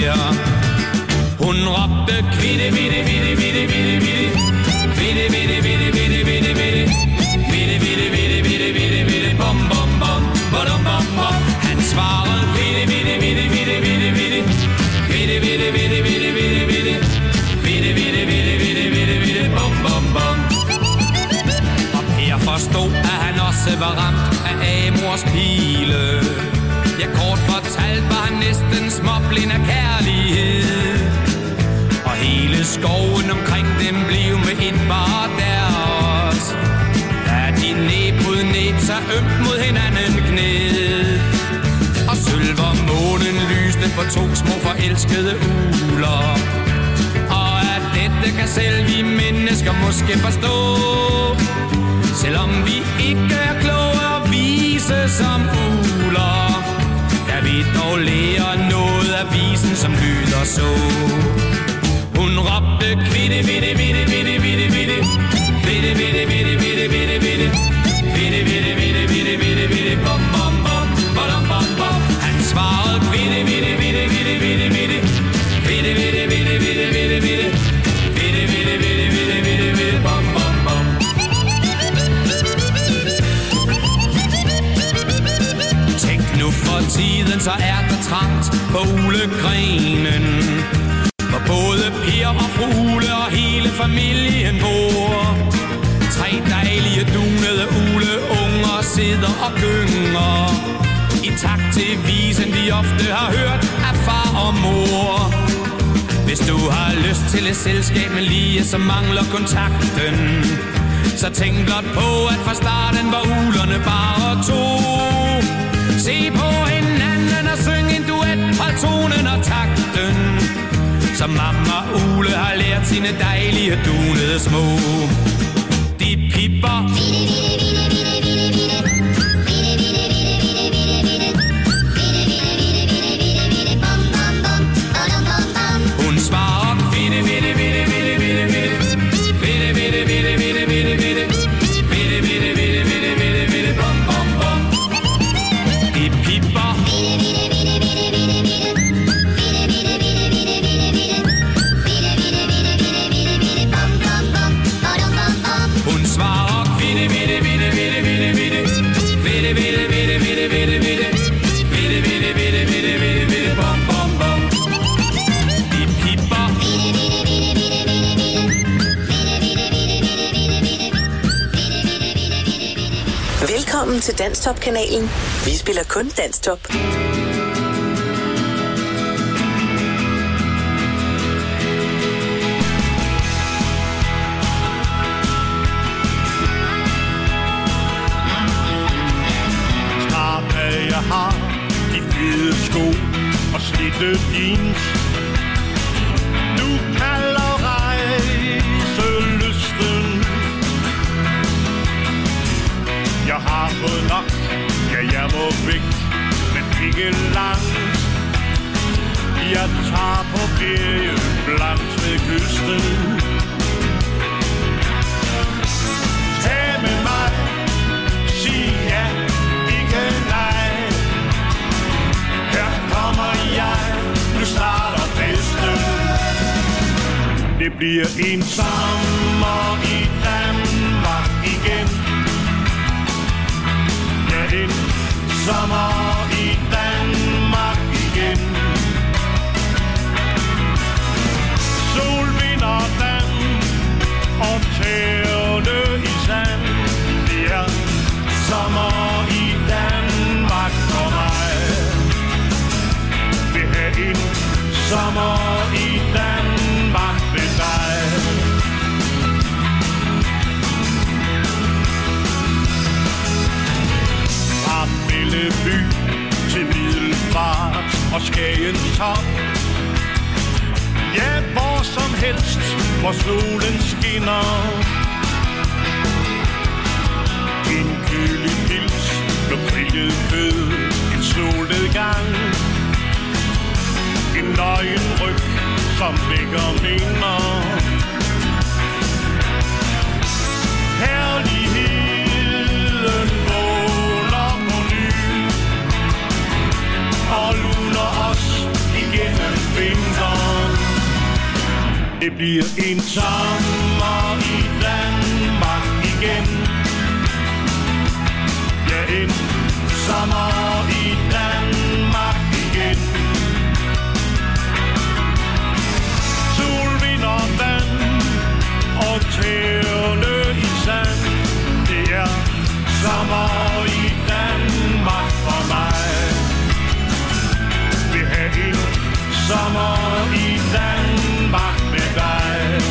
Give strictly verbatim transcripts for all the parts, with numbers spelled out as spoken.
mere. Hun råbte kvitte, vitte, vitte, vitte, vitte, vitte. Vitte, vitte, vitte, vitte, vitte, vitte. Vitte, vitte, vitte, vitte, vitte, vitte. Bom, bom, bom, bom, bom, bom. Han svarede vitte, vitte, vitte, vitte, vitte, vitte. Vitte, vitte, vitte, vitte, vitte, vitte. Vitte, vitte, vitte, vitte, vitte, vitte. Bom, bom, bom. Og Per forstod, at han også var ramt af Amors pile. Ja, kort fortalt var han næsten småblind af kærlighed. Og hele skoven omkring dem blev med et bare deres. Da de næbrød net så ømt mod hinanden knæd. Og sølver månen lyste på to små forelskede uler. Og at dette kan selv vi mennesker måske forstå. Selvom vi ikke er kloge og vise som uler, kan vi dog lære noget af visen, som lyder så. Hun råbte kvitte, vitte, vitte, vitte, vitte, vitte. Vitte, vitte, vitte, vitte, vitte, vitte. Vitte, vitte, vitte, vitte, vitte, vitte. Bom, bom, bom, bom, bom, bom. Han svarede kvitte, vitte, vitte, vitte, vitte, vitte. Vitte, vitte, vitte, vitte, vitte, vitte. Vitte, vitte, vitte, vitte, vitte, vitte. Bom, bom, bom. Tænk nu for tiden, så er der trangt på ulegrenen. Hvor både Per og fru Ule og hele familien bor. Tre dejlige dunede uleunger sidder og gynger i takt til visen, de ofte har hørt af far og mor. Hvis du har lyst til et selskab, men lige så mangler kontakten, så tænk blot på, at fra starten var ulerne bare to. Se på hinanden og syng en duet, hold tonen og takten, som mamma Ule har lært sine dejlige dunede små. De pipper. Hun svarer vitte, vitte, vitte, vitte, vitte, vitte. Vitte, vitte, vitte, vitte, vitte, vitte. Vitte, vitte, vitte, vitte, vitte, vitte. Bom, bom, bom. De pipper. Hun svarer vitte, vitte, vitte, vitte, vitte, vitte. Vitte, vitte, vitte, vitte, vitte, vitte. Vitte, vitte, vitte, vitte, vitte, vitte. Bom, bom, bom. De pipper. Velkommen til Danstop-kanalen. Vi spiller kun Danstop. Jeg har de fede sko og slidte jeans. Nu kalder rejselysten. Jeg har fået nok, ja jeg må væk, men ikke langt. Jeg tager på ferie langs ved kysten. Tag med mig, sig ja, ikke nej. Her kommer jeg, nu starter festen. Det bliver en sommer i Danmark igen. Ja, en sommer i Danmark igen. Sol, vind og vand og tæerne i sand. Det er sommer i Danmark for mig. Vil have en sommer i Danmark med dig. Fra Belleby til Middelfart og Skagens top. Ja, hvor som helst, hvor solen skinner. En kølig pils, noget grillet kød, en solnedgang. En nøgen ryg, som vækker minder. Herligheden vågner på ny og luner os igennem vind. Det bliver en sommer i Danmark igen. Ja, en sommer i Danmark igen. Sol, vind og vand og tæerne i sand. Det er sommer i Danmark for mig. Vi har en sommer i Danmark med dig.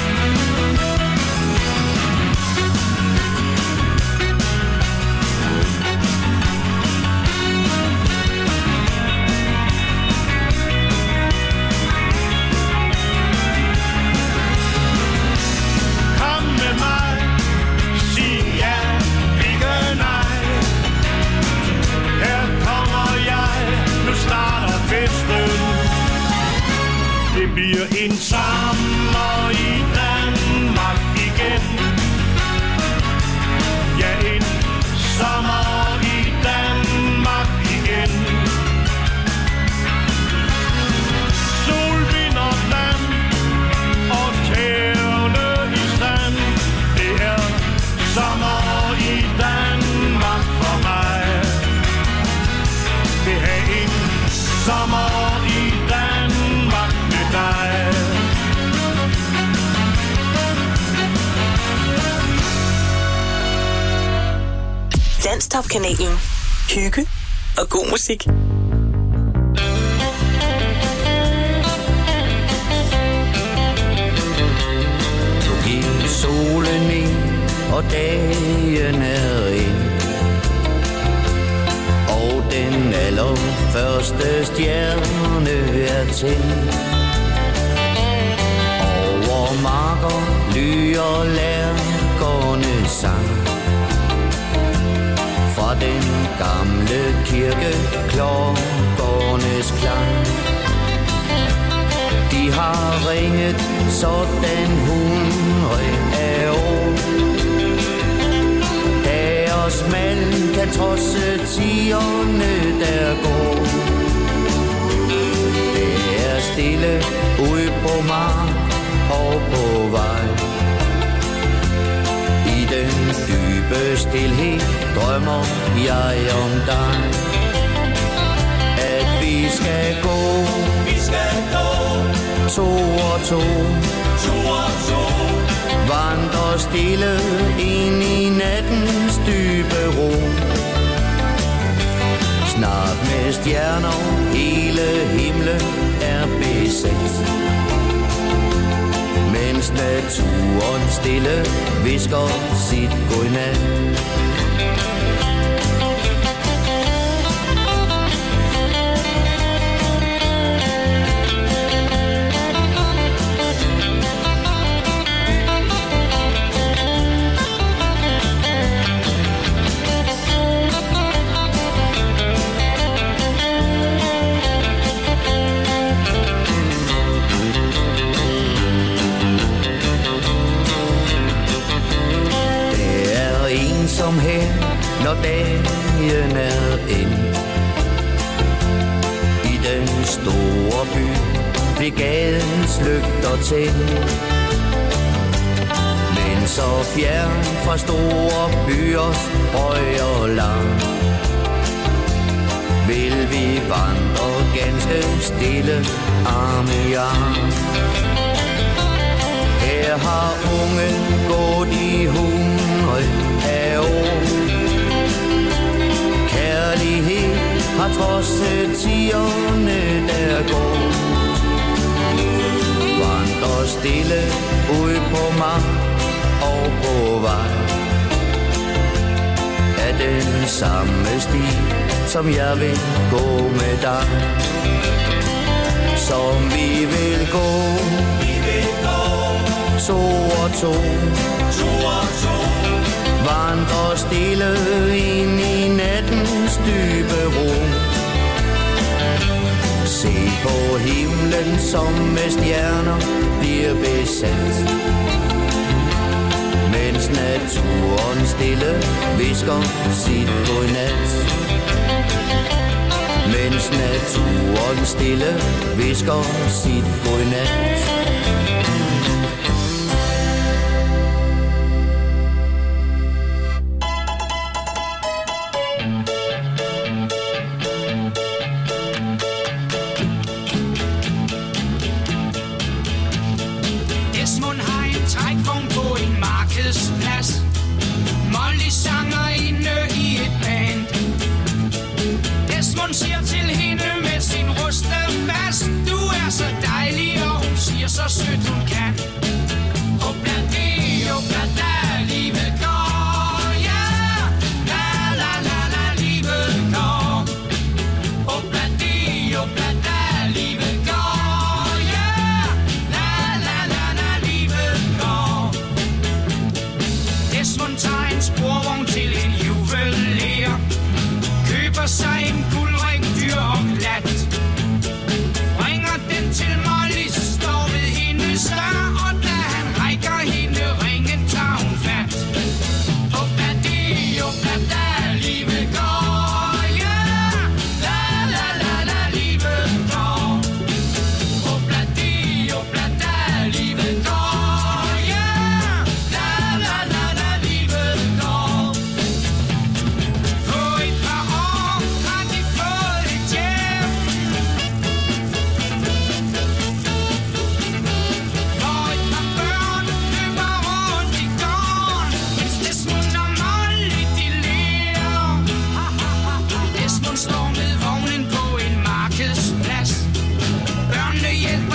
Kom med mig, sig ja, ikke nej. Her kommer jeg, nu starter festen. Det bliver en sommer i Danmark igen. Ja, en sommer i Danmark igen. Sol, vind og vand og tæerne i sand. Det er sommer i Danmark for mig. Det er en sommer i Danmark med dig. Danstop-kanalen. Hygge og god musik. Nu gik solen ind, og dagen er ind. Og den allerførste stjerne er tændt. Over marker lyder lærkernes sang. Fra den gamle kirke klokkernes klang. De har ringet sådan hundrede af år. Deres mand kan trodse tierne der går. Det er stille ude på mark og på vej. I den dybe stilhed drømmer jeg om dig. At vi skal gå, Vi skal gå to og to, to og to. vandre stille ind i nattens dybe ro. Snart med stjerner hele himlen er besat. Mens naturen stille visker sit godnat. Som her, når dagen er ind. I den store by blev gadens lygter tændt. Men så fjern fra store byers høj og lang, vil vi vandre ganske stille arm i arm. Her har unge gået i hundrede af år. Kærlighed har trodset tierne der går. Vandrer stille ud på mark og på vej. Af den samme sti, som jeg vil gå med dig. Som vi vil gå, Vi vil gå to og to, to og to. vandrer stille ind i nattens dybe ro. Se på himlen, som med stjerner bliver besat. Mens naturen stille visker sit godnat. Mens naturen stille visker sit godnat.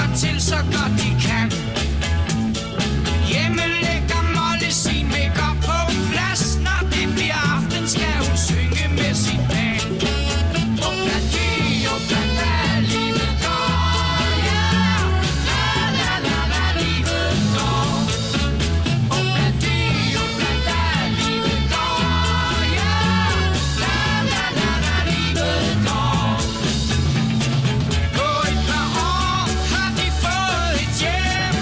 hjælper til så godt de kan. Hjemme lægger Molly sin make-up på plads. Når det bliver aften, skal hun synge med sin band. Og blandi, og blanda, livet går, ja. La la la la, livet går. Og blandi, og blanda, livet går, ja. La la la la, livet går. På et par år har de fået et hjem.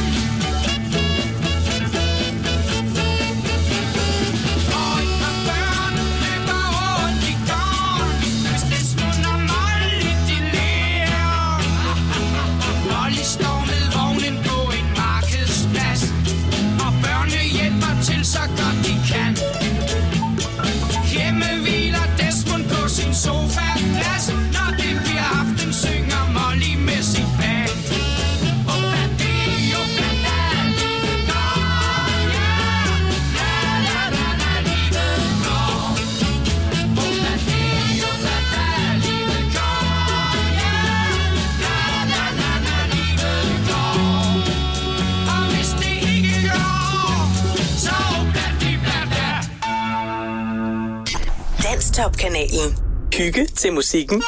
Og et par børn løber rundt i gården, mens Desmond og Molly de ler. Molly står med vognen på en markedsplads, og børnene hjælper til så godt de kan. Hjemme hviler Desmond på sin sofaplads. Når det bliver aften, synger Molly med sin band. Og blandi, og blanda, livet går, ja. La la la la, livet går. Og blandi, og blanda, livet går, ja. La la la la, livet går. Og hvis det ikke går, så blandi, blanda. Danstop-kanalen. Hygge til musikken.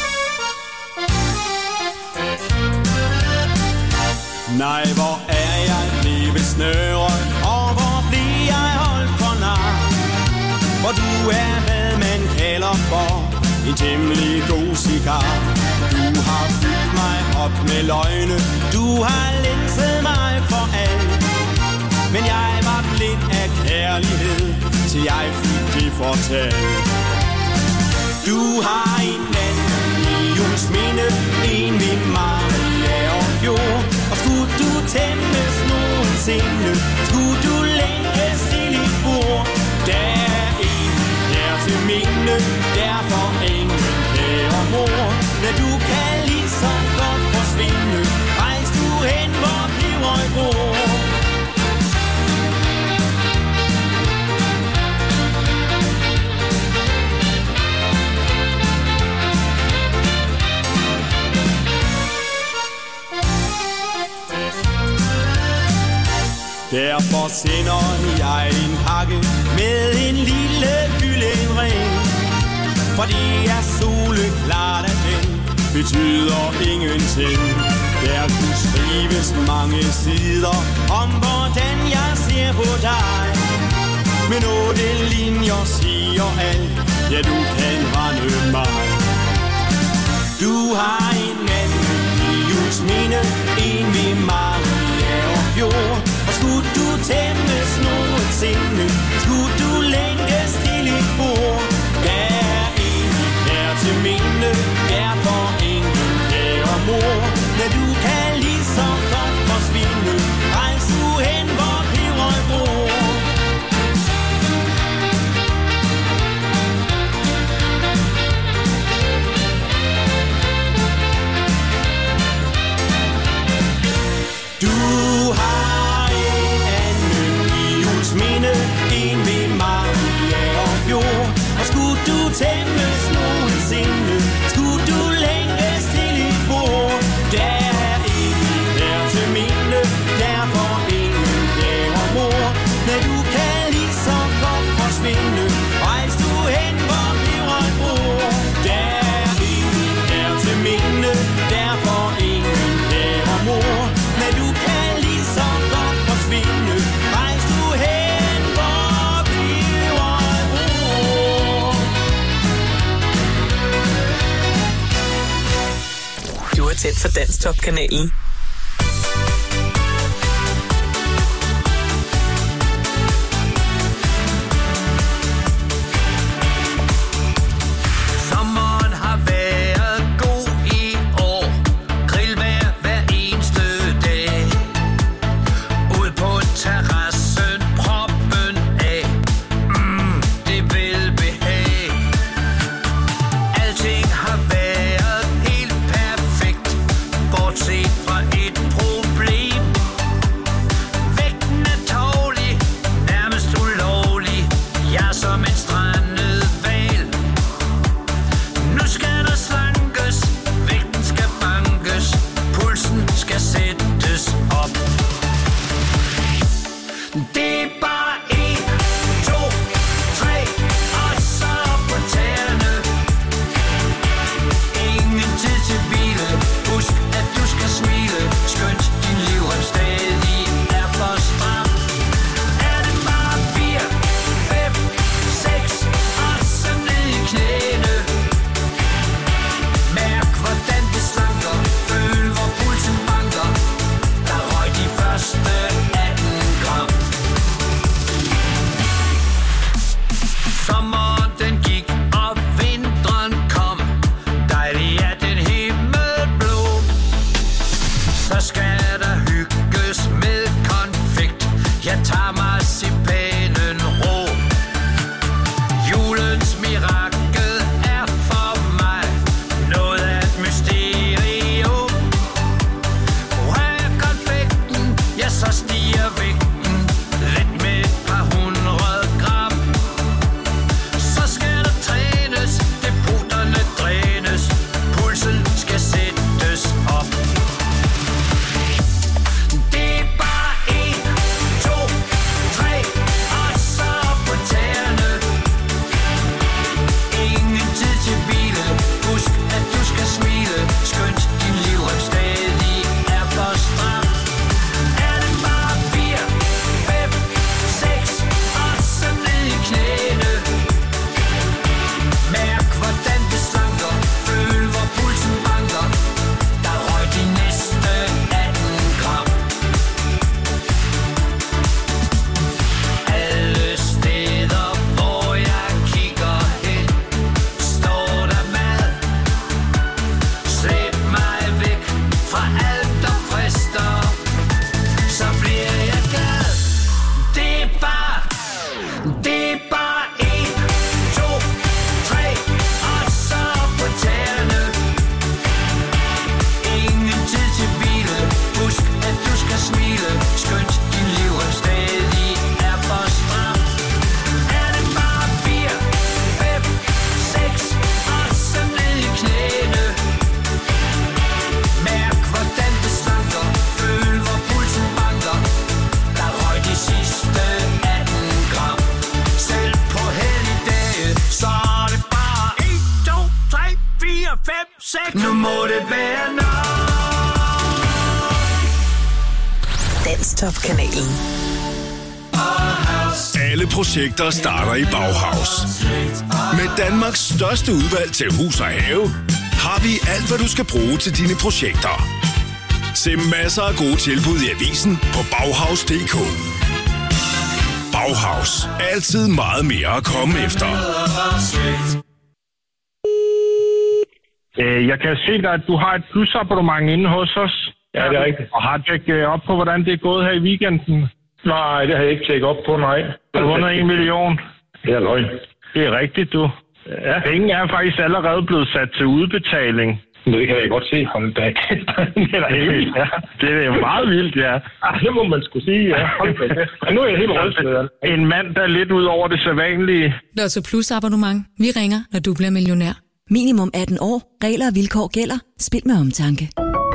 Nej, hvor er jeg blevet snøret, og hvor bliver jeg holdt for nar? For du er, hvad man kalder for en temmelig god cigar. Du har fyldt mig op med løgne, du har lænset mig for alt. Men jeg var blind af kærlighed, til jeg fik det fortalt. Du har en anden i Juelsminde, en ved Maria og Fjord. Og skulle du tæmmes nogensinde, skulle du længes til dit bord. Der er en der til minde, derfor ingen kære mor. Men du kan lige så godt forsvinde, rejs du hen, hvor peberet gror. Derfor sender jeg en pakke med en lille kyllingring. For det er soleklart, at den betyder ingenting. Der kunne skrives mange sider om, hvordan jeg ser på dig. Men otte linjer siger alt, ja, du kan rende mig. Du har en anden i Juelsminde, en ved Maria og Fjord. Og skulle du tæmmes nogensinde, skulle du længes til et bord. Der er en der til minde, derfor ingen kære mor. Men du kan lige så godt forsvinde, rejs du hen, hvor peberet gror. Du har en anden i Juelsminde, en ved Maria og Fjord. Og skulle du tæmmes nogensinde, skulle du længes til et bord. Der er ingen der til minde, derfor ingen kære mor. Men du kan lige så godt forsvinde, rejs du hen, hvor peberet gror. Der er ingen der til minde, derfor ingen kære mor. Men du kan lige så godt forsvinde, rejs du hen, hvor peberet gror. Du er tæt for Danstop-kanalen. Sommeren har været god i år. Grillvejr hver eneste dag. Ud på terrassen, proppen af. Mm, det vil behag. Alting har været helt perfekt, bortset fra seks. Nu må det være nok. Danstop-kanalen. Alle projekter starter i Bauhaus. Med Danmarks største udvalg til hus og have, har vi alt, hvad du skal bruge til dine projekter. Se masser af gode tilbud i avisen på Bauhaus punktum d k. Bauhaus. Altid meget mere at komme efter. Jeg kan se dig, at du har et plusabonnement inde hos os. Ja, det er rigtigt. Og har tjekket op på, hvordan det er gået her i weekenden? Nej, det har jeg ikke tjekket op på, nej. Du har vundet en million. Det er løgn. Det er rigtigt, du. Ja. Penge er faktisk allerede blevet sat til udbetaling. Det kan jeg godt se. Hold da. Det er helt vildt. Ja, det er meget vildt, ja. Ah, det må man skulle sige, ja. Og nu er jeg helt rystet. En mand, der er lidt ud over det sædvanlige. Lotto Plus abonnement. Vi ringer, når du bliver millionær. Minimum atten år. Regler og vilkår gælder. Spil med omtanke.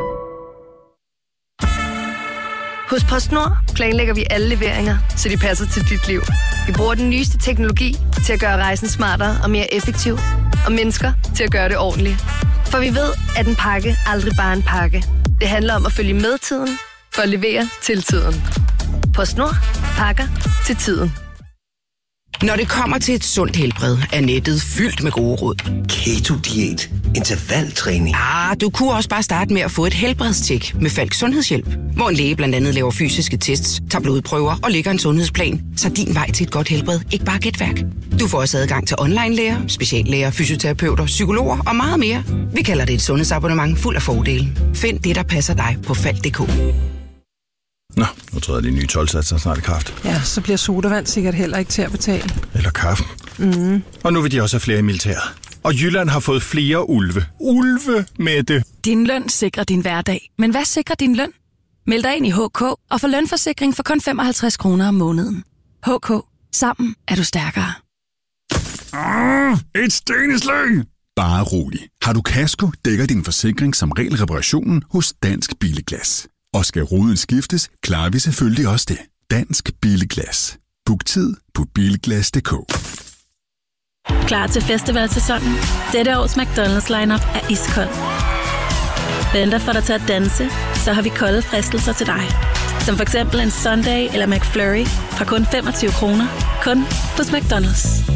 Hos PostNord planlægger vi alle leveringer, så de passer til dit liv. Vi bruger den nyeste teknologi til at gøre rejsen smartere og mere effektiv, og mennesker til at gøre det ordentligt. For vi ved, at en pakke aldrig bare er en pakke. Det handler om at følge med tiden, for at levere til tiden. PostNord. Pakker til tiden. Når det kommer til et sundt helbred, er nettet fyldt med gode råd. Keto-diæt, intervaltræning. Ah, du kunne også bare starte med at få et helbredstjek med Falk Sundhedshjælp, hvor en læge blandt andet laver fysiske tests, tager blodprøver og lægger en sundhedsplan, så din vej til et godt helbred ikke bare er gætværk. Du får også adgang til online-læger, speciallæger, fysioterapeuter, psykologer og meget mere. Vi kalder det et sundhedsabonnement fuld af fordele. Find det, der passer dig på falk punktum d k. Nå, nu træder de nye tolvsatser snart i kraft. Ja, så bliver sodavand sikkert heller ikke til at betale. Eller kaffe. Mm. Og nu vil de også have flere i militæret. Og Jylland har fået flere ulve. Ulve med det. Din løn sikrer din hverdag. Men hvad sikrer din løn? Meld dig ind i H K og få lønforsikring for kun femoghalvtreds kroner om måneden. H K. Sammen er du stærkere. Ah, et sten i slæng! Bare rolig. Har du kasko, dækker din forsikring som regel reparationen hos Dansk Billeglas. Og skal ruden skiftes, klarer vi selvfølgelig også det. Dansk Billeglas. Book tid på bilglas punktum d k. Klar til festivalsæsonen? Dette års McDonald's lineup er iskold. Venter for dig til at danse, så har vi kolde fristelser til dig. Som for eksempel en Sunday eller McFlurry fra kun femogtyve kroner. Kun hos McDonald's.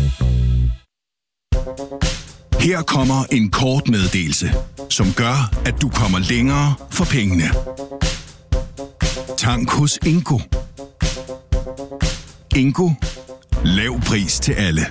Her kommer en kort meddelelse, som gør, at du kommer længere for pengene. Tank hos Ingo. Ingo. Lav pris til alle.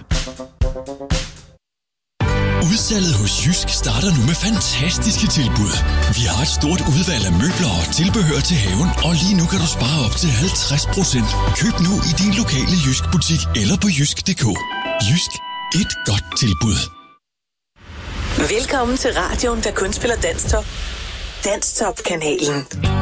Udsalget hos Jysk starter nu med fantastiske tilbud. Vi har et stort udvalg af møbler og tilbehør til haven, og lige nu kan du spare op til halvtreds procent. Køb nu i din lokale Jysk butik eller på jysk punktum d k. Jysk. Et godt tilbud. Velkommen til radioen, der kun spiller Danstop. Danstop-kanalen.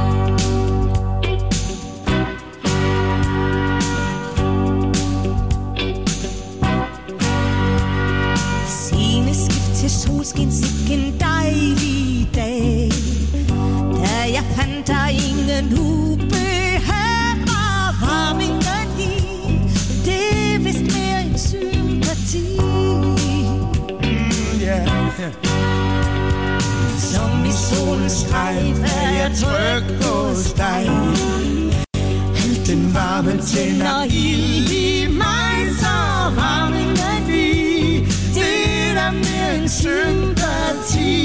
Til solskin, sikken dejlig dag. Da jeg fandt dig ingen ubehag og varmingen i. Det er vist mere en sympati. Mm, yeah. Som i solens strejf er jeg tryg hos dig. Alt den varme tænder ild i mig, så varmingen i. Det er mere en sympati.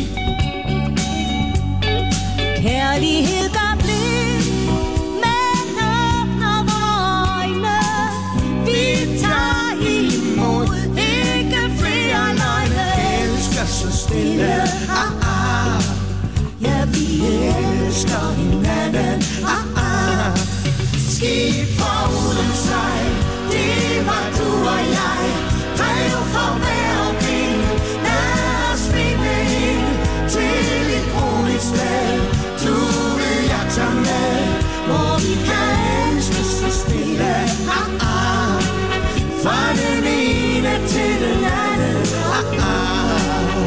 Kærlighed gør blind, men åbner vore øjne. Vi tager imod, ikke flere løgne. Elsker så stille, ah ah. Ja, vi elsker hinanden, ah ah. Skib foruden sig, det var du og jeg. Drev for hver vind, lad os finde ind til et roligt sted. Du vil jeg tage med, hvor vi kan elske så stille, ah ah. Fra den ene til den anden, ah ah.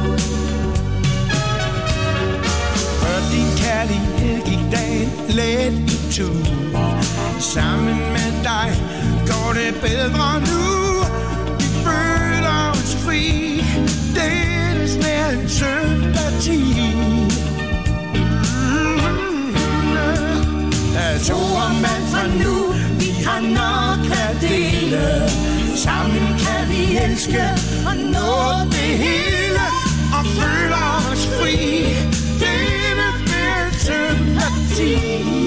For din kærlighed gik dagen let i tur. Sammen med dig går det bedre nu. Føler os fri. Det er snær en sympati. To om alt fra nu, vi har nok at dele. Sammen kan vi elske og nå det hele og føle os fri. Dele med sympati.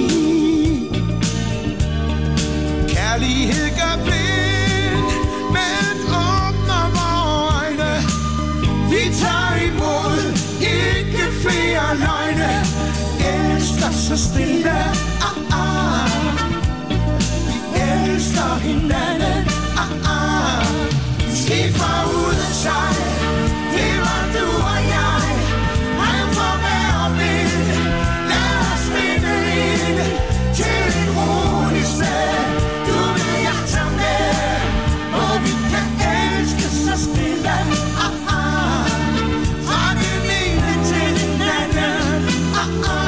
Kærlighed gør blind, men åbner vore øjne. Vi tager imod, ikke flere løgne. Elsker så stille, ah ah. Vi elsker hinanden, ah ah. Skidt fra uden sig, det var du og jeg. Han får være vind, lad os finde ind til et roligt sted. Du vil jeg tage med, og vi kan elske så stille, ah ah. Fra den ene til den anden, ah ah.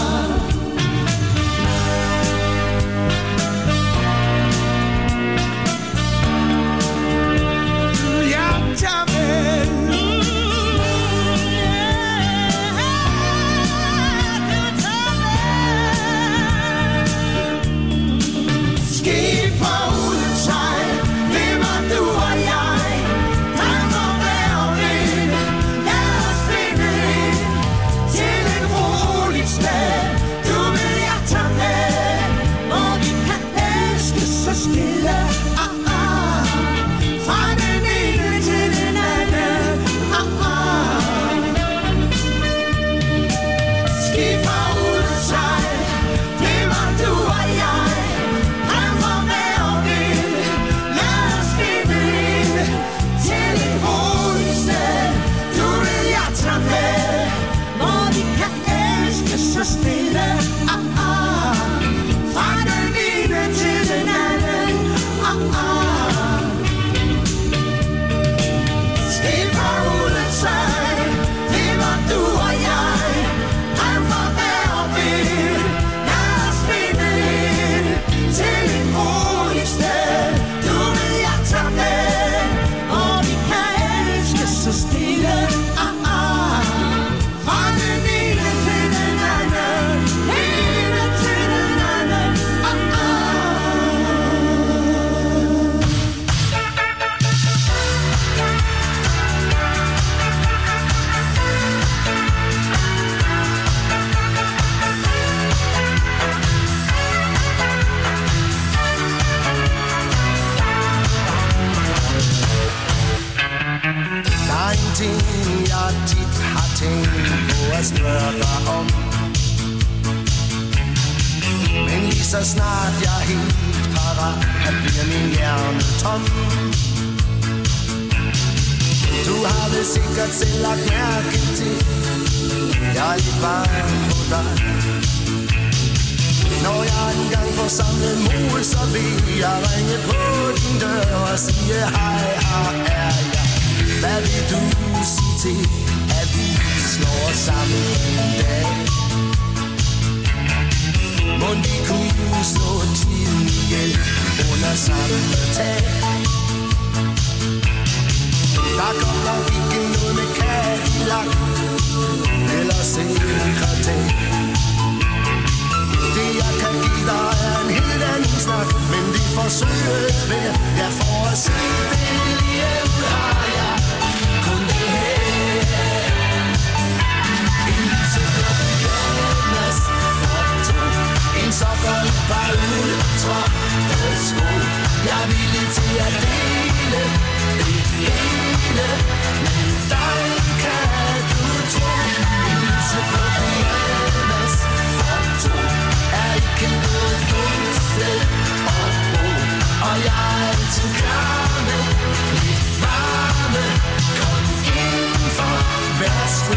Så snart jeg er helt parat, at bliver min hjerne tom. Du har vel sikkert selv lagt mærke til, jeg er lidt bange på dig. Når jeg engang får samlet mod, så vil jeg ringe på din dør og sige hej, her er jeg. Hvad vil du sige til, at vi slår os sammen en dag? Mon vi kunne slå tiden ihjel under samme tag. Der kommer ikke noget med Cadillac eller sekretær. Det jeg kan give dig er en helt anden snak, men vi forsøger hver, jeg får at se det lige ud har jeg kun det her. En lyseblå pyjamas for to. En sokker i par ultrasko. Jeg er villig til at dele det hele. Men dig kan du tro. En lyseblå pyjamas for to er ikke noget dumt sted at bo. Og jeg er altid klar med lidt varme. Kom indenfor, værsgo.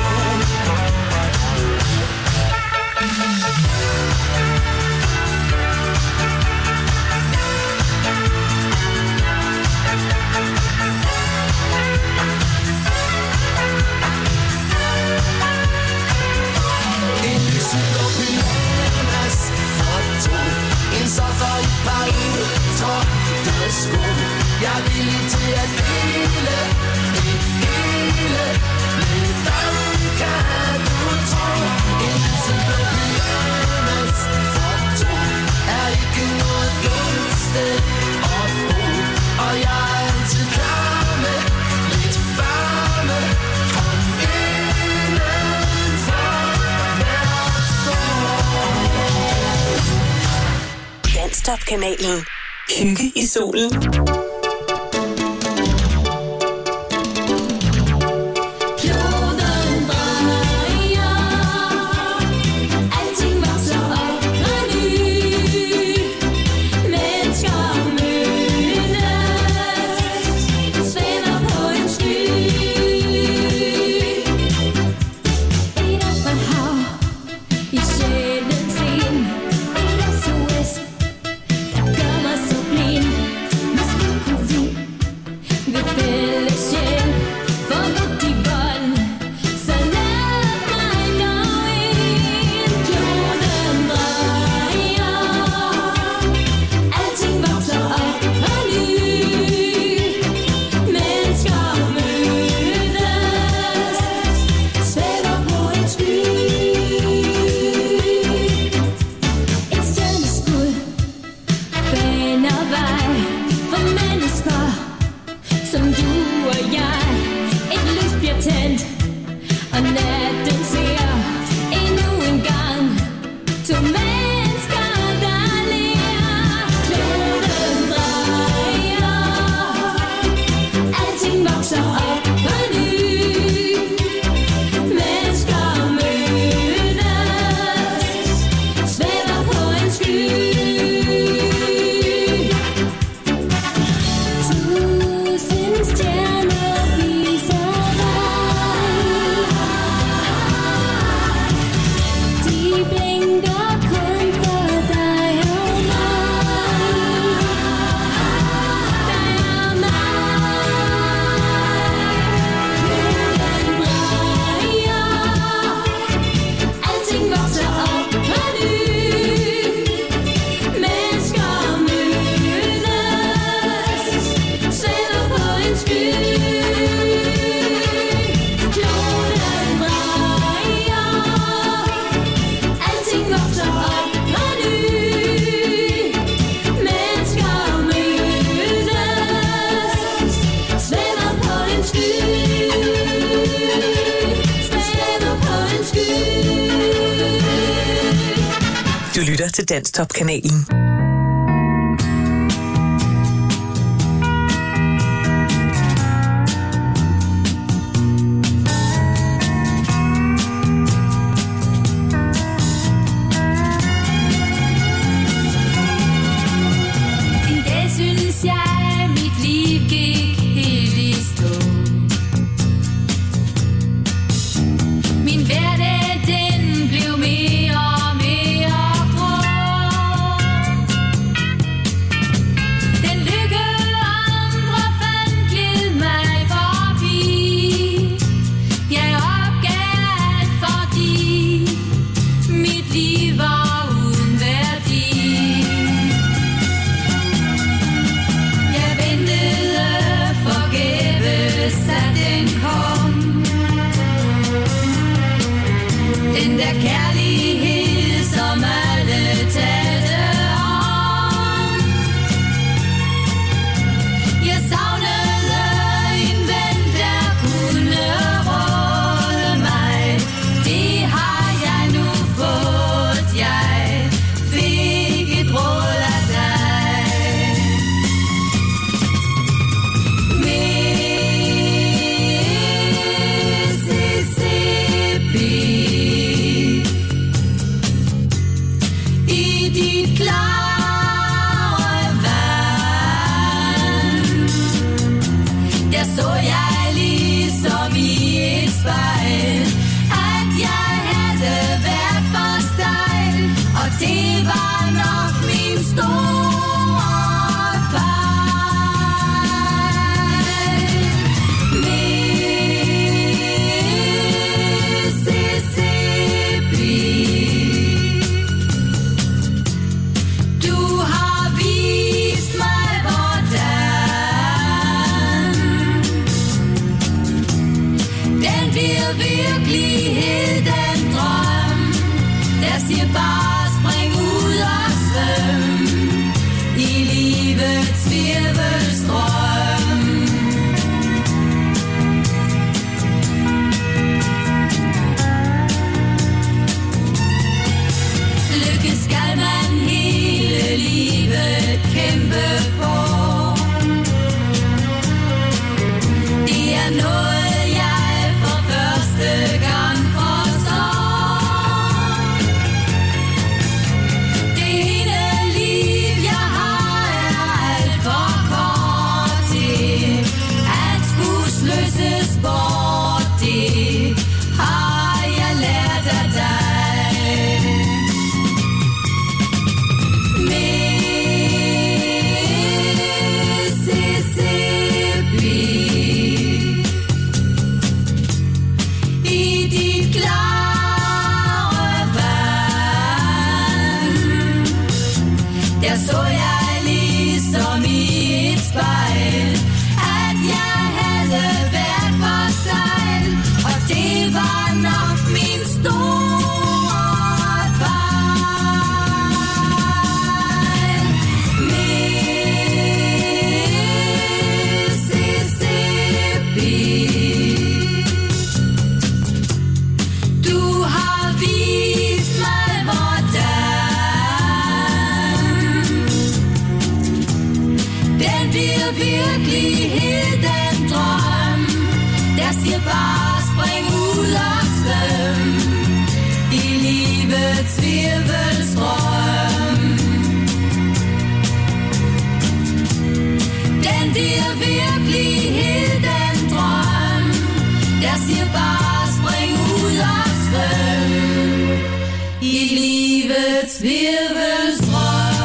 En sokker i par ultrasko. Jeg er villig til at dele det hele med dig. Danstop-kanalen. Hygge i solen. Du lytter til Danstop-kanalen. Lykke skal man hele livet leve for. Det er noget, jeg for første gang forstår. Det hele liv, jeg har, er alt for kort til at skulle sløses bort. Det har jeg lært af dig. Så jeg ligesom i et spejl, at jeg havde været for sejl, og det var nok min store fejl. Mississippi, du har vist mig, hvordan den bliver virkelighed, den drøm, der siger bare spring ud og svøm i livets virvelstrøm. Den bliver virkelighed, den drøm, der siger bare spring ud og svøm i livets virvelstrøm.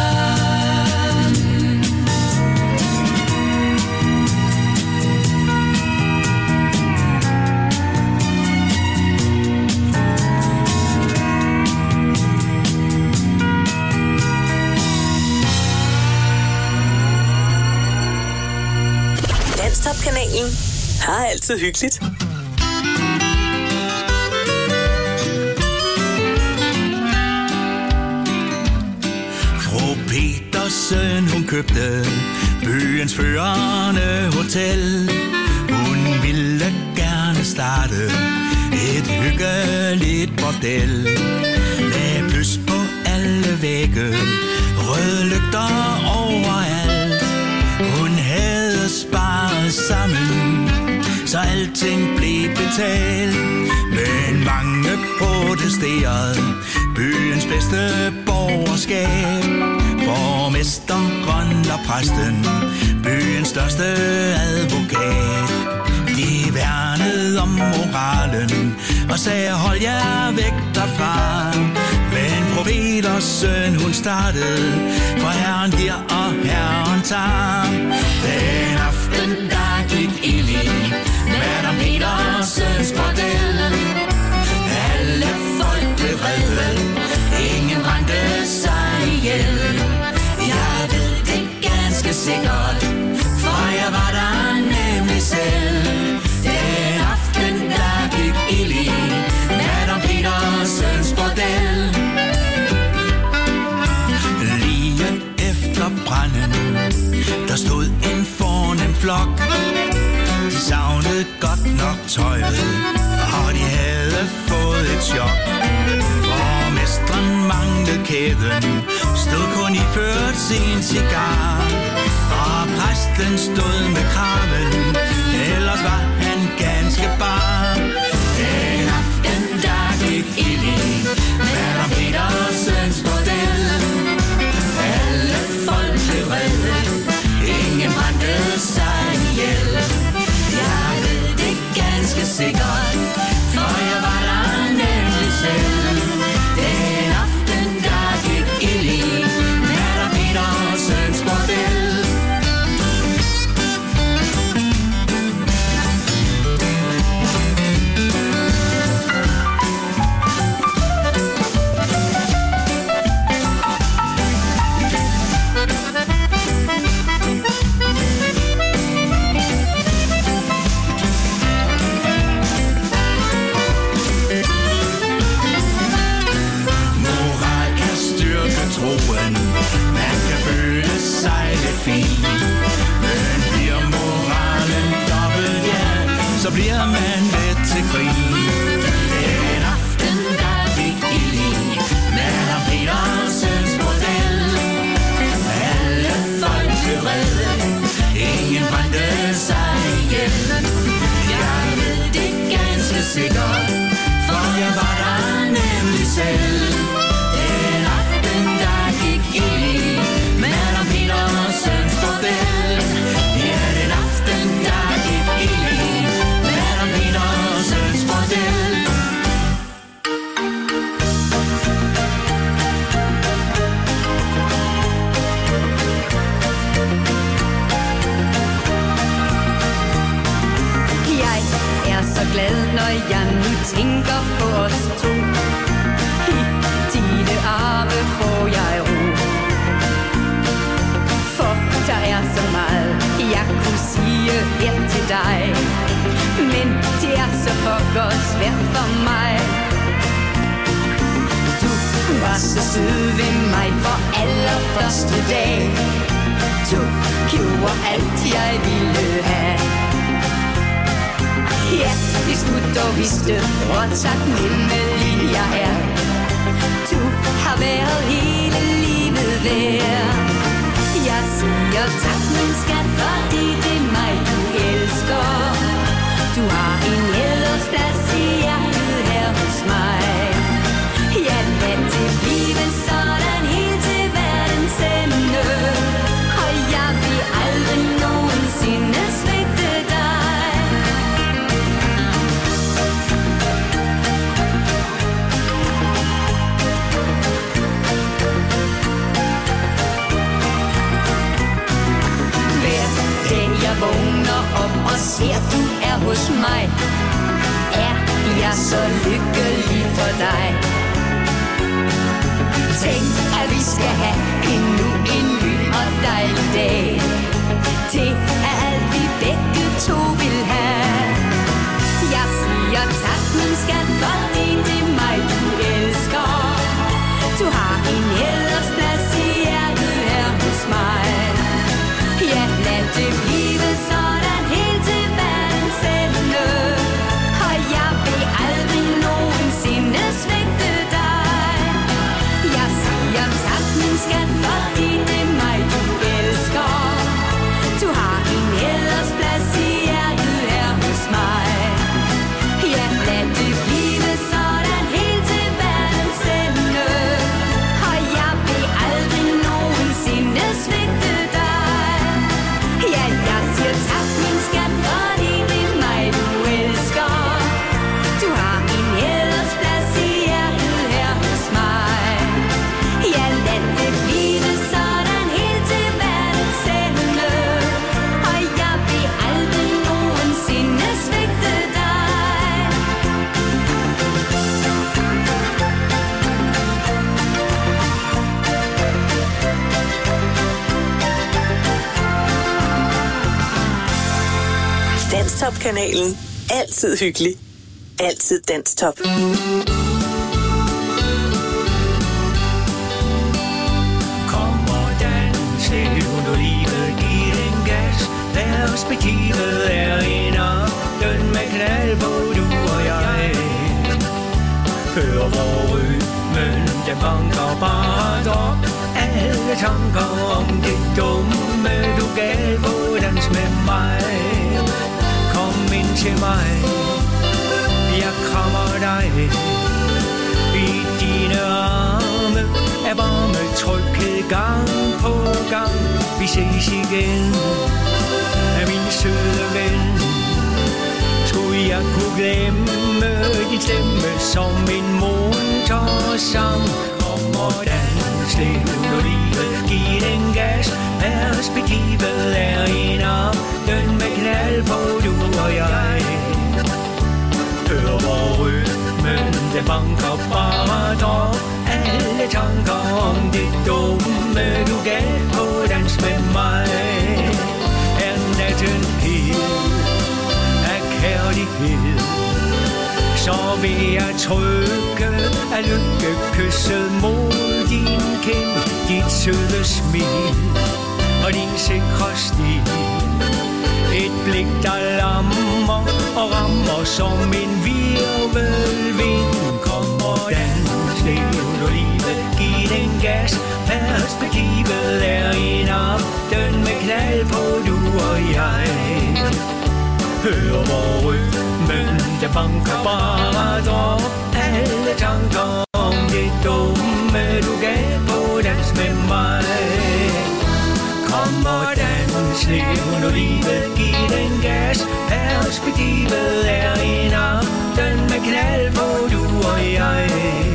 Danstop-kanalen har altid hyggeligt. Fru Petersen, hun købte byens førende hotel. Hun ville gerne starte et hyggeligt bordel med plys på alle vægge, røde lygter overalt. Hun havde sparet sammen, så alting blev betalt. Men mange protesterede byens bedste borgerskab. Borgmesteren og præsten, byens største advokat. De værnede om moralen og sagde, hold jer væk derfra. Men fru Petersen, hun startede, for herren giver og herren tager. Den aften, der gik ild i Madam Petersens bordel. Alle folk blev vrede, ingen brændte sig ihjel. Jeg ved det ganske sikkert, for jeg var der nemlig selv. Den aften, der gik ild i Madam Petersens bordel. Lige efter branden, der stod en fornem flok. De savnede godt nok tøjet, og de havde fået et chok. Borgmesteren manglede kæden, stod kun iført sin cigar. Og præsten stod med kraven, ellers var han ganske bar. Den aften, der gik ild i Madam Petersens bordel. Alle folk blev vrede, ingen brændte sig ihjel. Jeg ved det ganske sikkert, for jeg var der nemlig selv. Den aften, der gik ild i Madam Petersens bordel. Så bliver man let til grin. Den aften, der gik ild i Madam Petersens bordel. Alle folk selv. Den aften, der gik ild i Madame Petersens bordel. Ja, den aften, der gik ild i Madame Petersens bordel. Så glad, når jeg nu tænker på os to. I dine arme får jeg ro. For der er så meget, jeg kunne sige her til dig. Men det er så pokker svært for mig. Du var så sød ved mig for allerførste dag. Du gjorde alt, jeg ville have. Ja, hvis du dog vidste, hvor taknemmelig jeg er. Du har været hele livet værd. Jeg siger tak, min skat, fordi det er mig, du elsker. Du har en hædersplads i hjertet her hos mig. Ja, lad det blive sådan helt til verdens ende. Og jeg vil aldrig nogensinde svigte dig. Vågner op og ser, du er hos mig. Er jeg så lykkelig for dig? Tænk, at vi skal have endnu en ny og dejlig dag. Det er alt, vi begge to vil have. Jeg siger tak, min skat, fordi det er mig, du elsker. Du har en hædersplads i hjertet her hos mig. Ja, lad det blive sådan helt til verdens ende. Og jeg vil aldrig nogensinde svigte dig. Jeg siger tak, min skat, fordi det er mig, du elsker. Du har en hædersplads i hjertet her hos mig. Ja, lad det blive sådan helt til verdens ende. Og jeg vil aldrig nogensinde svigte dig. Ja, jeg siger tak, min skat, fordi det er mig, du elsker. Du har en hædersplads i hjertet her hos mig. Ja, lad det blive sådan helt til verdens ende. Og jeg vil aldrig nogensinde svigte dig. Danstop-kanalen. Altid hyggelig. Altid Danstop. Kom og dans, levende og livet, giv den gas. Perspektivet er en aften med knald på, du og jeg. Hør hvor rytmen, den banker bare drop. Alle tanker om det dumme, du gav på dans med mig. Kom ind til mig, jeg krammer dig. I dine arme er varme tryghed gang på gang. Vi ses igen, er min søde ven. Troede jeg kunne glemme din stemme som en munter sang. Kom og dans, levende og livet, giv den gas. Perspektivet er en aften med knald på, du og jeg. Hør hvor rytmen, den banker bare drop. Alle tanker om det dumme, du gav på dans med mig. Er natten hel af kærlighed, så vil jeg trykke af lykkekysset mod din kind. Dit søde smil og din sikre stil. Et blik, der lammer og rammer som en virvelvind. Kom og dans, levende og livet, giv den gas. Perspektivet er en aften med knald på, du og jeg. Hør hvor rytmen, der banker bare drop. Alle tanker om lev nu livet, giv den gas. Perspektivet er en aften med knald på du og jeg.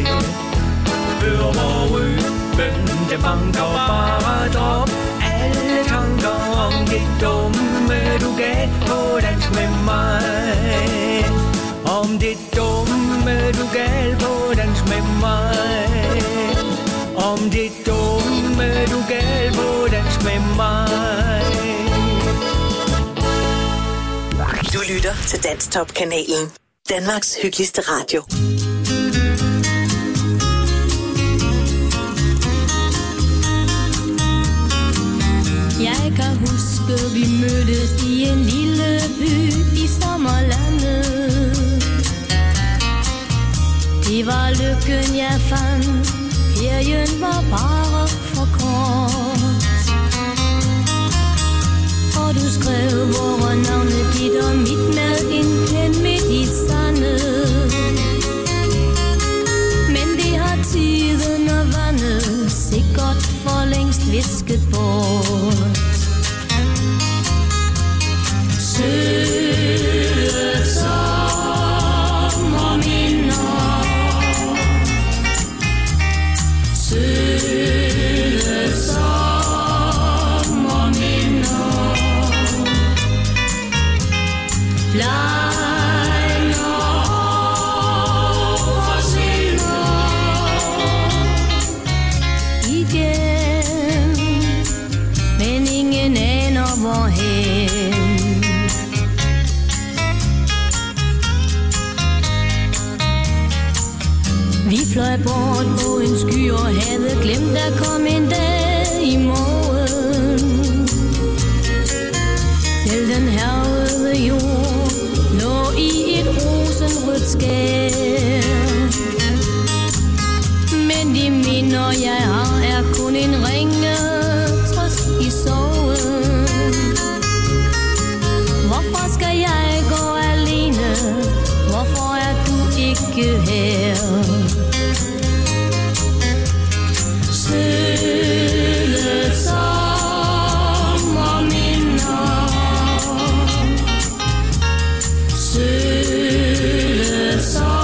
Øver ryben, det banker bare drop. Alle tanker om det dumme du gav på dans med mig. Om det dumme du gav på dans med mig. Om det dumme du gav på dans med mig. Du lytter til Danstop-kanalen. Danmarks hyggeligste radio. Jeg kan huske, vi mødtes i en lille by i sommerlandet. Det var lykken, jeg fandt. Ferien var bare for kort. Og du skrev vore navne, dit og mit, med en pen midt i sandet. Men det har tiden og vandet sikkert for længst visket bort. Søde sommerminder, søde sommerminder, blegner og forsvinder igen, men ingen aner hvorhen. Vi fløj bort på en sky og havde glemt, der kom en dag i morgen. Selv den hærgede jord lå i et rosenrødt skær. Men de minder jeg har er kun en ringe trøst i sorgen. Hvorfor skal jeg gå alene? Hvorfor er du ikke her? Søde sommerminder, søde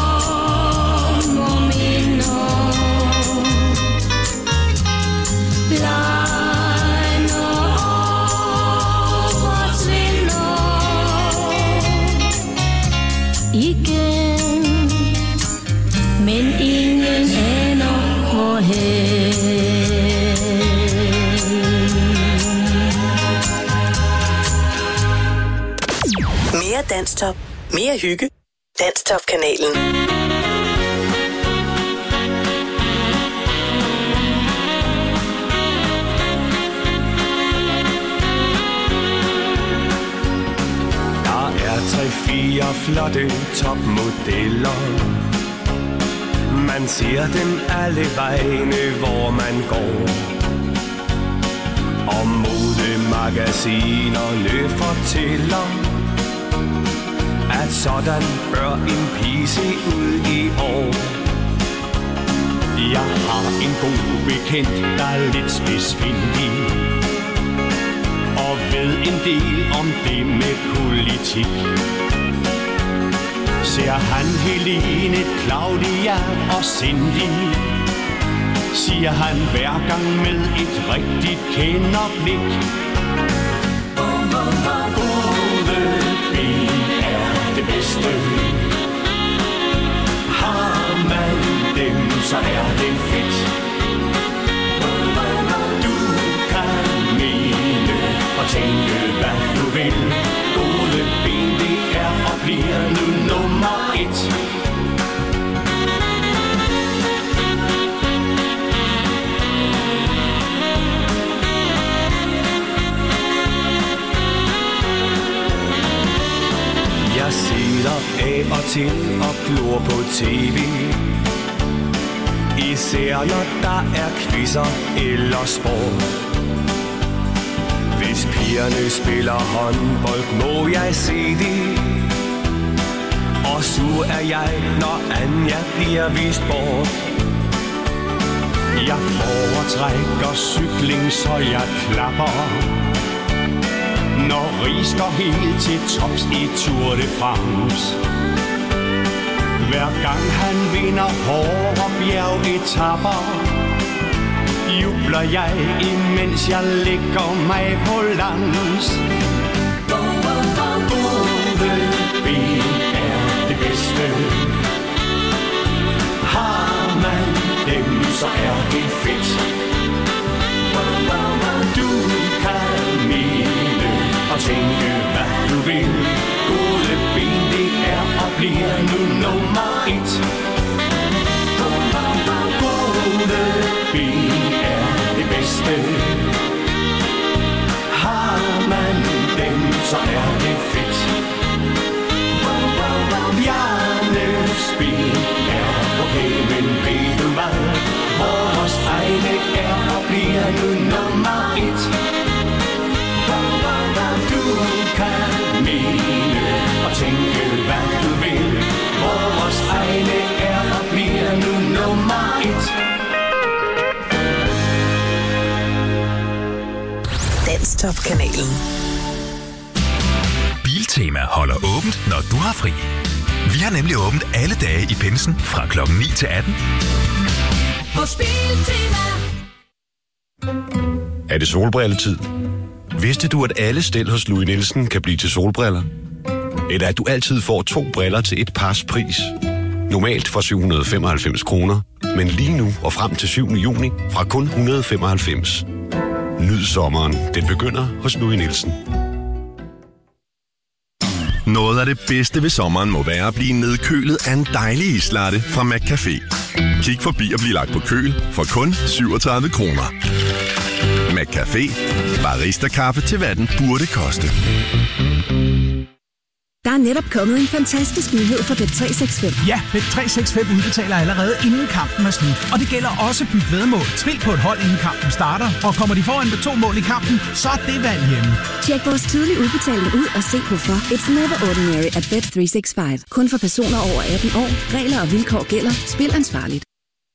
sommerminder, blegner og forsvinder igen, men ingen aner hvorhen. Mere Danstop, mere hygge. Danstop-kanalen. Der er tre fire flotte topmodeller. Man ser dem alle vegne, hvor man går. Og modemagasinerne fortæller, at sådan bør en pige se ud i år. Jeg har en god bekendt, der er lidt spidsfindig og ved en del om det med politik. Ser han Helene, Claudia og Cindy, siger han hver gang med et rigtigt kenderblik. Gode ben er det bedste. Har man dem, så er det fedt. Du kan mene og tænke, hvad du vil. Gode ben, det er og bliver nu nummer et. Jeg sidder af og til og glor på tv. Især når der er quizzer eller sport. Hvis pigerne spiller håndbold, må jeg se det. Og sur er jeg, når Anja bliver vist bort. Jeg foretrækker cykling, så jeg klapper. når Ries går helt til tops i Tour de France. Hver gang han vinder hårde bjergetapper, jubler jeg, imens jeg lægger mig på lands. Gode ben er det bedste. Har man dem, så er det fedt. Du kan mene og tænke, hvad du vil. Gode ben, det er og bliver nu nummer et. Gode ben er det bedste. Har man dem, så er det fedt. Bjarnes ben er okay, men ved du hvad? Vores egne er og bliver nu nummer et. Du kan mene og tænke, hvad du vil. Vores egne er og bliver nu nummer et. Danstop-kanalen. Biltema holder åbent, når du har fri. Vi har nemlig åbent alle dage i pinsen fra klokken ni til atten. Hos Biltema. Er det solbrilletid? Vidste du, at alle stel hos Louis Nielsen kan blive til solbriller? Eller at du altid får to briller til et pars pris? Normalt for syv hundrede og femoghalvfems kroner, men lige nu og frem til syvende juni fra kun et hundrede og femoghalvfems. Nyd sommeren. Den begynder hos Louis Nielsen. Noget af det bedste ved sommeren må være at blive nedkølet af en dejlig islatte fra McCafé. Kig forbi og bliv lagt på køl for kun syvogtredive kroner. McCafé. Barista-kaffe til hvad den burde koste. Der er netop kommet en fantastisk nyhed for Bet tre seks fem. Ja, Bet tre seks fem udbetaler allerede inden kampen er slut. Og det gælder også byt væddemål. Spil på et hold inden kampen starter. Og kommer de foran med to mål i kampen, så er det valg hjemme. Tjek vores tidlige udbetaling ud og se hvorfor. It's never ordinary at Bet tre seks fem. Kun for personer over atten år. Regler og vilkår gælder. Spil ansvarligt.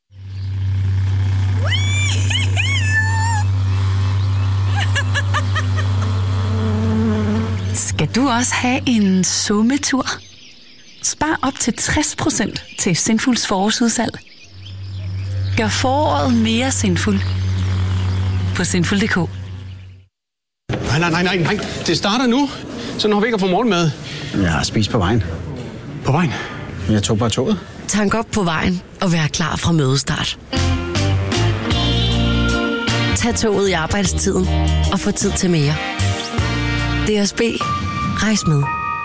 Skal du også have en sommetur? Spar op til tres procent til Sinfuls forårsudsalg. Gør foråret mere sinful på sinful punktum d k. Nej, nej, nej, nej, nej. Det starter nu. Så når vi ikke har fået morgenmad. Jeg har spist på vejen. På vejen? Jeg tog bare toget. Tank op på vejen og vær klar fra mødestart. Tag toget i arbejdstiden og få tid til mere. D S B. Rejs med.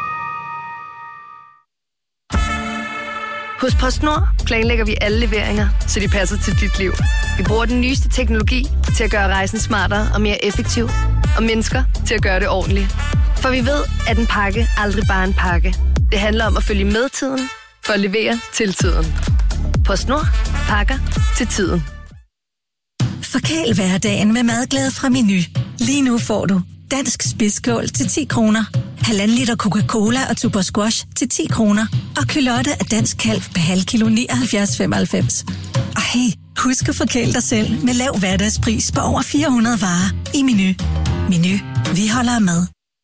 Hos PostNord planlægger vi alle leveringer, så de passer til dit liv. Vi bruger den nyeste teknologi til at gøre rejsen smartere og mere effektiv, og mennesker til at gøre det ordentligt. For vi ved, at en pakke aldrig bare er en pakke. Det handler om at følge med tiden, for at levere til tiden. PostNord. Pakker til tiden. Forkæl hverdagen med madglæde fra Meny. Lige nu får du dansk spidskål til ti kroner, halvanden liter Coca-Cola og Tuborg Squash til ti kroner, og kylotte af dansk kalv per halv kilo nioghalvfjerds femoghalvfems. Og hey, husk at forkæle dig selv med lav hverdagspris på over fire hundrede varer i Meny. Meny. Vi holder med.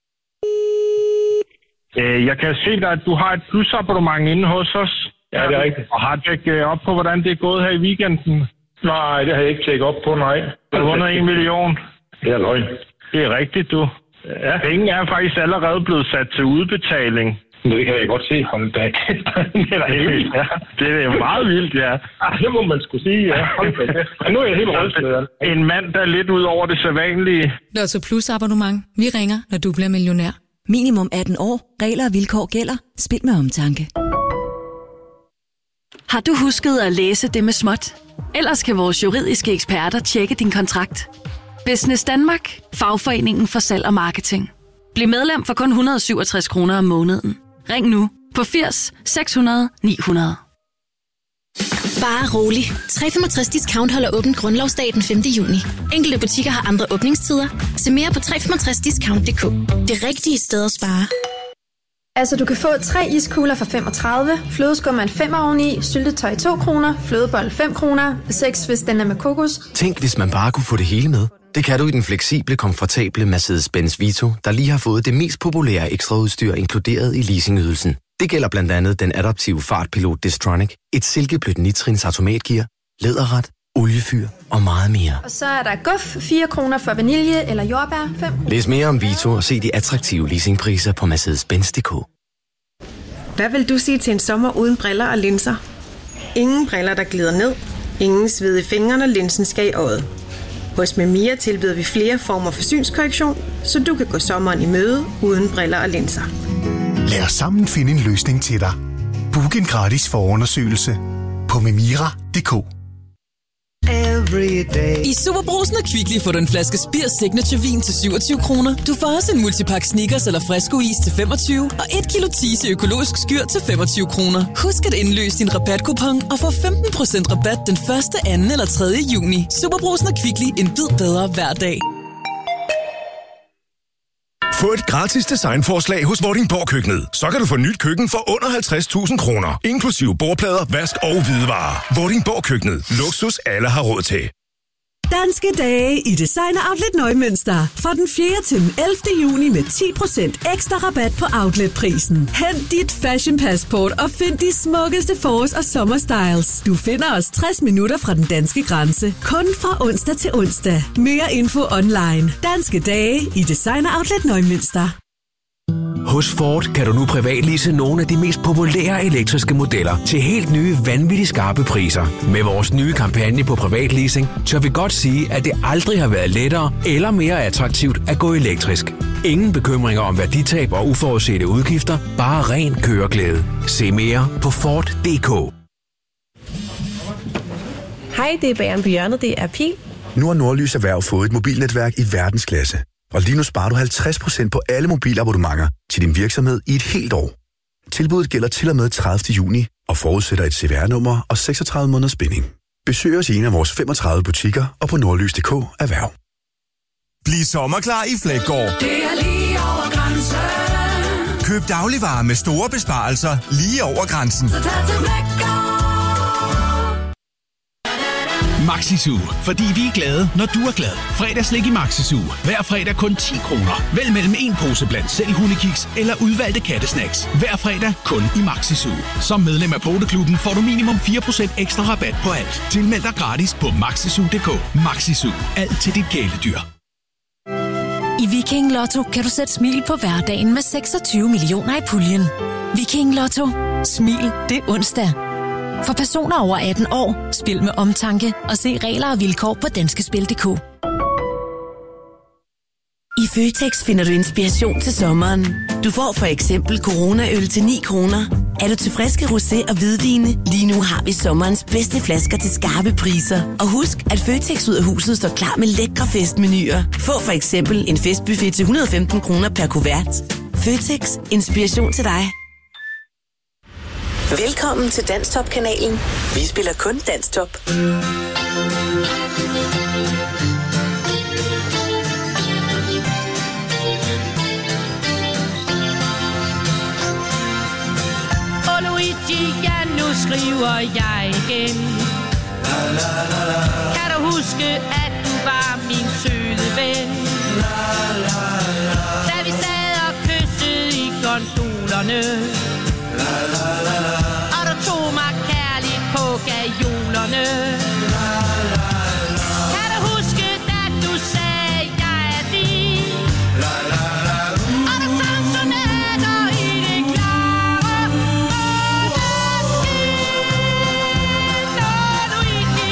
Jeg kan se dig, at du har et plusabonnement inde hos os. Ja, det er rigtigt. Og har tjekket op på, hvordan det er gået her i weekenden? Nej, det har jeg ikke tjekket op på, nej. Du har vundet en million. Det er løgn. Det er rigtigt, du. Ja. Penge er faktisk allerede blevet sat til udbetaling. Det kan jeg godt se. Hold da. Det er da helt vildt, ja. Det er jo meget vildt, ja. Ah, det må man skulle sige, ja. Hold da. Men nu er jeg helt rystet. En mand, der er lidt ud over det sædvanlige. Lotto Plus abonnement. Vi ringer, når du bliver millionær. Minimum atten år. Regler og vilkår gælder. Spil med omtanke. Har du husket at læse det med småt? Ellers kan vores juridiske eksperter tjekke din kontrakt. Business Danmark. Fagforeningen for salg og marketing. Bliv medlem for kun et hundrede og syvogtres kroner om måneden. Ring nu på firs seks hundrede ni hundrede. Bare rolig. tre komma femogtres Discount holder åbent grundlovsdag den femte juni. Enkelte butikker har andre åbningstider. Se mere på tre komma femogtres discount punktum d k. Det rigtige sted at spare. Altså, du kan få tre iskugler for femogtredive, flødeskum en femmer oveni, syltetøj to kroner, flødebold fem kroner, seks hvis den er med kokos. Tænk, hvis man bare kunne få det hele med. Det kan du i den fleksible, komfortable Mercedes-Benz Vito, der lige har fået det mest populære ekstraudstyr inkluderet i leasingydelsen. Det gælder blandt andet den adaptive fartpilot Distronic, et silkeblødt nitrins automatgear, læderret, oliefyr og meget mere. Og så er der guf, fire kroner for vanilje eller jordbær, fem kroner. Læs mere om Vito og se de attraktive leasingpriser på mercedes benz punktum d k. Hvad vil du sige til en sommer uden briller og linser? Ingen briller, der glider ned. Ingen sved i fingrene, og linsen skal i øjet. Hos Memia tilbyder vi flere former for synskorrektion, så du kan gå sommeren i møde uden briller og linser. Lad os sammen finde en løsning til dig. Book en gratis forundersøgelse på memira punktum d k. I Superbrugsen og Kvickly får du en flaske Spir Signature Vin til syvogtyve kroner. Du får også en multipakke Snickers eller Fresco-is til femogtyve og et kilo Tise økologisk skyr til femogtyve kroner. Husk at indløse din rabatkupon og få femten procent rabat den første, anden eller tredje juni. Superbrugsen og Kvickly, en bid bedre hver dag. Få et gratis designforslag hos Vordingborg Køkkenet. Så kan du få nyt køkken for under halvtreds tusind kroner. Inklusive bordplader, vask og hvidevarer. Vordingborg Køkkenet. Luksus alle har råd til. Danske dage i Designer Outlet Neumünster. Fra den fjerde til den ellevte juni med ti procent ekstra rabat på outletprisen. Hent dit fashion passport og find de smukkeste forårs- og sommerstyles. Du finder os tres minutter fra den danske grænse. Kun fra onsdag til onsdag. Mere info online. Danske dage i Designer Outlet Neumünster. Hos Ford kan du nu privatlease nogle af de mest populære elektriske modeller til helt nye, vanvittigt skarpe priser. Med vores nye kampagne på privatleasing, tør vi godt sige, at det aldrig har været lettere eller mere attraktivt at gå elektrisk. Ingen bekymringer om værditab og uforudsete udgifter, bare ren køreglæde. Se mere på Ford punktum d k. Hej, det er Bageren på hjørnet, det er Pil. Nu har Nordlys Erhverv fået et mobilnetværk i verdensklasse. Og lige nu sparer du halvtreds procent på alle mobilabonnementer til din virksomhed i et helt år. Tilbuddet gælder til og med tredivte juni og forudsætter et C V R-nummer og seksogtredive måneders binding. Besøg os i en af vores femogtredive butikker og på nordlys punktum d k erhverv. Bliv sommerklar i Flækgaard. Det er lige over grænsen. Køb dagligvarer med store besparelser lige over grænsen. Så tag til Flækgaard. Maxisuge, fordi vi er glade, når du er glad. Fredagslik i Maxisuge. Hver fredag kun ti kroner. Vælg mellem en pose blandt selv hundekiks eller udvalgte kattesnacks. Hver fredag kun i Maxisuge. Som medlem af Poteklubben får du minimum fire procent ekstra rabat på alt. Tilmeld dig gratis på maxisuge punktum d k. Maxisuge. Alt til dit kæledyr. I Viking Lotto kan du sætte smil på hverdagen med seksogtyve millioner i puljen. Viking Lotto. Smil det onsdag. For personer over atten år, spil med omtanke og se regler og vilkår på danskespil punktum d k. I Føtex finder du inspiration til sommeren. Du får for eksempel Corona-øl til ni kroner. Er du til friske rosé og hvidvine? Lige nu har vi sommerens bedste flasker til skarpe priser. Og husk, at Føtex ud af huset står klar med lækre festmenuer. Få for eksempel en festbuffet til et hundrede og femten kroner per kuvert. Føtex. Inspiration til dig. Velkommen til Danstop-kanalen. Vi spiller kun Danstop. Og Luigi, ja, nu skriver jeg igen. Kan du huske, at du var min søde ven? Da vi sad og kyssede i gondolerne. Og du tog mig kærligt på gajolerne. Kan du huske, da du sagde, jeg er din? Og du sang sonater i det klare måneskin. Og du ikke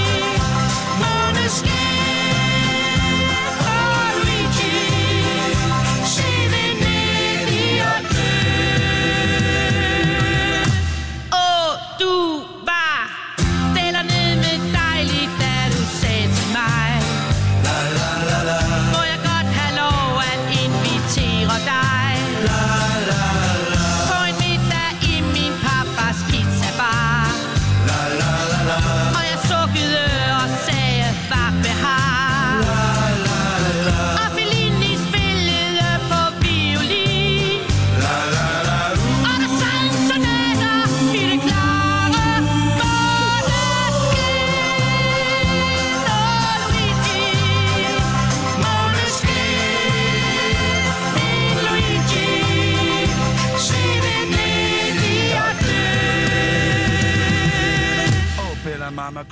måneskin. Og du ikke se ved ned i og dø. Du var stiller ned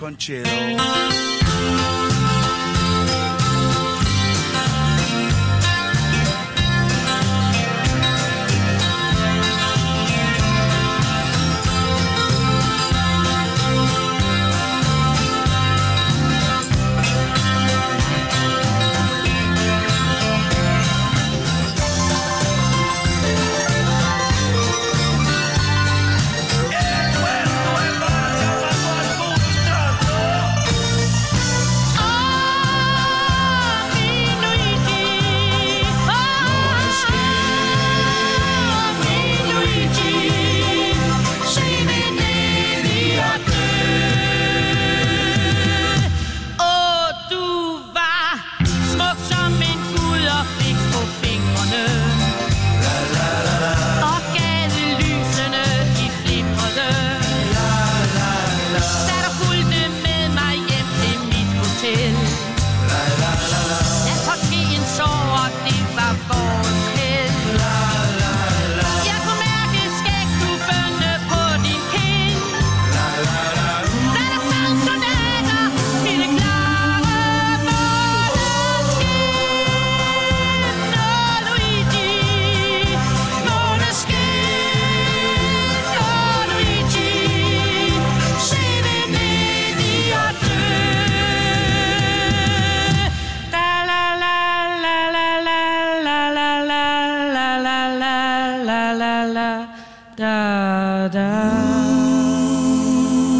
concerto.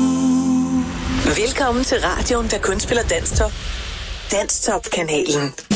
Velkommen til radioen, der kun spiller Danstop. Danstop-kanalen.